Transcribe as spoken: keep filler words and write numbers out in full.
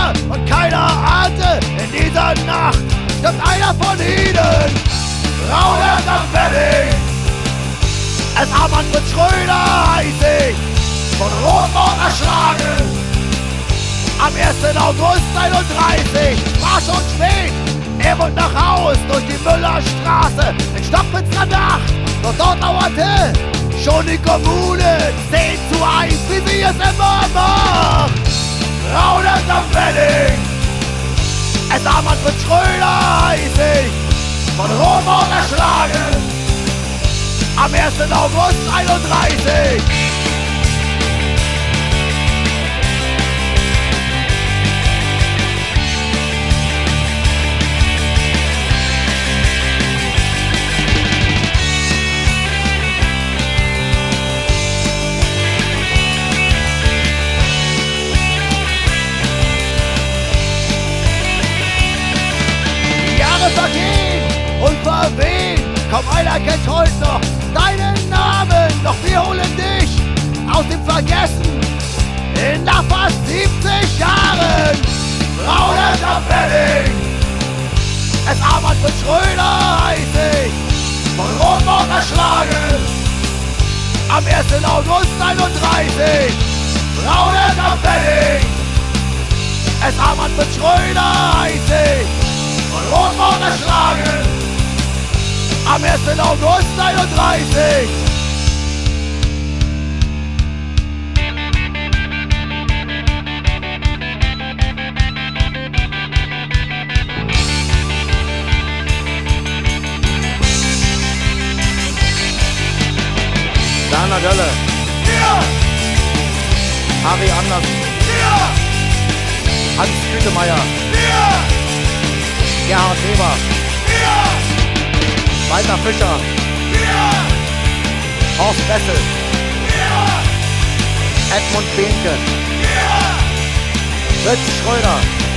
Tage und keiner ahnte, in dieser Nacht stirbt einer von ihnen. Rauland am Wedding. Es Armband Fritz Schröder heiß ich, von Rotmord erschlagen. Am ersten August einunddreißig war schon spät. Er wollte nach Haus durch die Müllerstraße in stockfinsterer Nacht. Doch dort lauerte schon die Kommune zehn zu eins, wie sie es immer macht. Rauland am Wedding. Es Armband Fritz Schröder heiß ich, von Rotmord erschlagen. Am ersten August einunddreißig. Vergehen und verwehen, kaum einer kennt heute noch deinen Namen, doch wir holen dich aus dem Vergessen in nach fast siebzig Jahren. Rauland am Wedding. Es Armband Fritz Schröder heiß ich, von Rotmord erschlagen. Am ersten August einunddreißig. Rauland am Wedding. Es Armband Fritz Schröder heiß ich, von Rotmord erschlagen. Am ersten August einunddreißig. Dana Dölle. Ja! Harry Andersen. Ja! Hans Gütemeier. Ja! Gerhard Weber. Ja! Walter Fischer. Ja! Horst Wessel. Ja! Edmund Behnke. Ja! Fritz Schröder.